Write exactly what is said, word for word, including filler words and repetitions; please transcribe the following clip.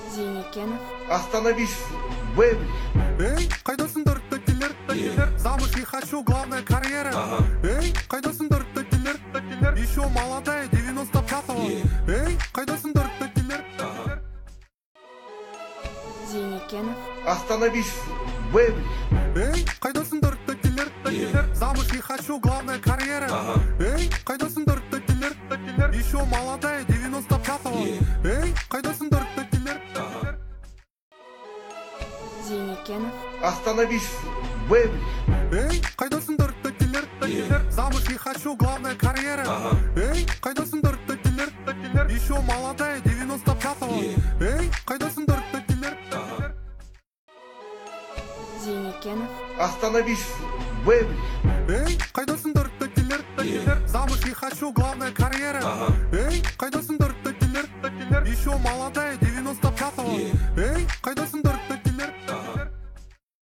Зеникенов. Остановись, Бэби. Эй, қайдасыңдар тәттелер, тәттелер, замуж не хочу, главная карьера. Эй, қайдасыңдар тәттелер, тәттелер, еще молодая, девяносто пятого. Эй, қайдасыңдар тәттелер, тәттелер. Зеникенов. Остановись, Бэби. Эй, қайдасыңдар тәттелер, тәттелер, замуж не хочу, главная карьера. Эй, қайдасыңдар тәттелер, тәттелер, еще молодая, девяносто пятого. Эй, қайдасыңдар тәттелер, тәттелер. Зеникенов. Остановись, Бэби. Эй, қайдасыңдар тәттелер, тәттелер, замуж не хочу, главная карьера. Эй, қайдасыңдар тәттелер, тәттелер, еще молодая, девяносто пятого. Эй, қайдасыңдар тәттелер, тәттелер. Зеникенов. Остановись, Бэби. Эй, қайдасыңдар тәттелер, тәттелер, замуж не хочу, главная карьера. Эй, қайдасыңдар тәттелер, тәттелер, еще молодая, девяносто пятого.